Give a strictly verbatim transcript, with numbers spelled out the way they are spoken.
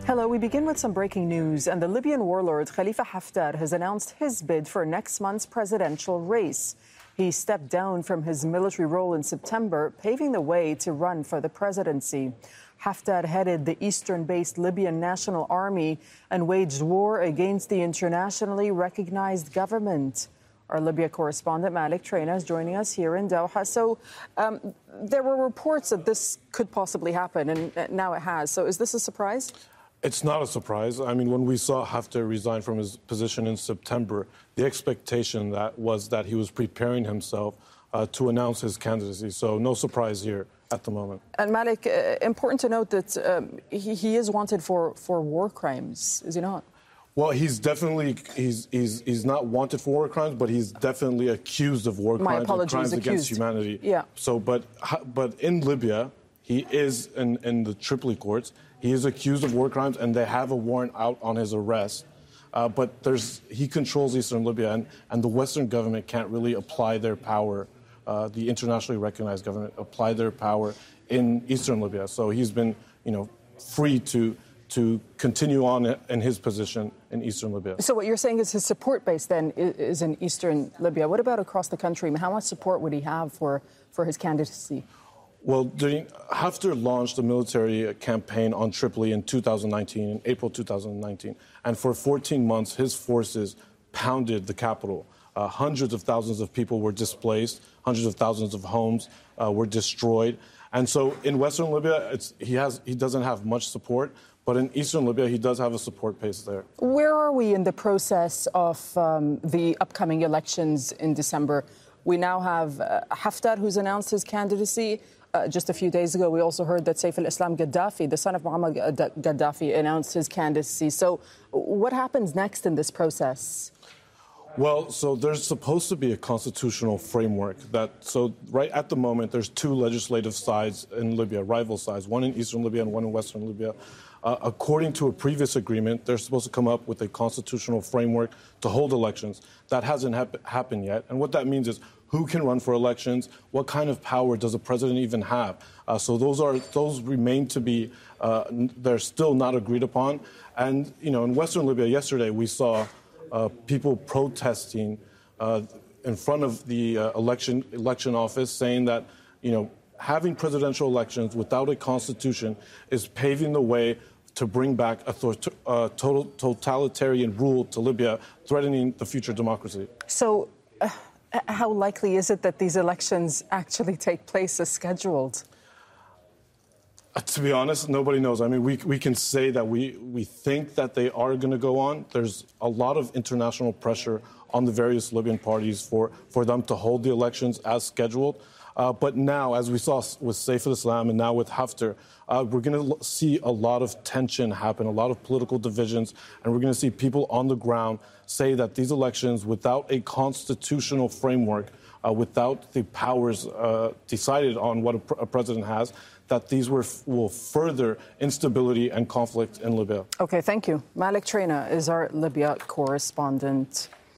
Hello, we begin with some breaking news, and the Libyan warlord Khalifa Haftar has announced his bid for next month's presidential race. He stepped down from his military role in September, paving the way to run for the presidency. Haftar headed the eastern-based Libyan National Army and waged war against the internationally recognized government. Our Libya correspondent Malik Traina is joining us here in Doha. So um, there were reports that this could possibly happen, and now it has. So is this a surprise? It's not a surprise. I mean, when we saw Haftar resign from his position in September, the expectation that was that he was preparing himself uh, to announce his candidacy. So no surprise here at the moment. And Malik, uh, important to note that um, he, he is wanted for, for war crimes, is he not? Well, he's definitely, he's, he's, he's not wanted for war crimes, but he's definitely accused of war My crimes and crimes accused. against humanity. Yeah. So, but, but in Libya, he is in, in the Tripoli courts. He is accused of war crimes, and they have a warrant out on his arrest. Uh, but there's, he controls eastern Libya, and, and the Western government can't really apply their power, uh, the internationally recognized government, apply their power in eastern Libya. So he's been, you know, free to to continue on in his position in eastern Libya. So what you're saying is his support base then is in eastern Libya. What about across the country? How much support would he have for, for his candidacy? Well, during, Haftar launched a military campaign on Tripoli in two thousand nineteen, in April two thousand nineteen. And for fourteen months, his forces pounded the capital. Uh, hundreds of thousands of people were displaced. Hundreds of thousands of homes uh, were destroyed. And so in western Libya, it's, he, has, he doesn't have much support. But in eastern Libya, he does have a support base there. Where are we in the process of um, the upcoming elections in December? We now have uh, Haftar, who's announced his candidacy. Uh, just a few days ago, we also heard that Saif al-Islam Gaddafi, the son of Muammar Gaddafi, announced his candidacy. So what happens next in this process? Well, so there's supposed to be a constitutional framework that, so right at the moment, there's two legislative sides in Libya, rival sides, one in eastern Libya and one in western Libya. Uh, according to a previous agreement, they're supposed to come up with a constitutional framework to hold elections. That hasn't hap- happened yet. And what that means is who can run for elections, what kind of power does a president even have? Uh, so those are those remain to be, uh, they're still not agreed upon. And, you know, in western Libya yesterday, we saw uh, people protesting uh, in front of the uh, election election office saying that, you know, having presidential elections without a constitution is paving the way to bring back a th- uh, total totalitarian rule to Libya, threatening the future democracy. So uh, how likely is it that these elections actually take place as scheduled? Uh, to be honest, nobody knows. I mean, we we can say that we, we think that they are going to go on. There's a lot of international pressure on the various Libyan parties for, for them to hold the elections as scheduled. Uh, but now, as we saw with Saif al-Islam and now with Haftar, uh, we're going to see a lot of tension happen, a lot of political divisions, and we're going to see people on the ground say that these elections, without a constitutional framework, uh, without the powers uh, decided on what a, pr- a president has, that these were, will further instability and conflict in Libya. Okay, thank you. Malik Traina is our Libya correspondent.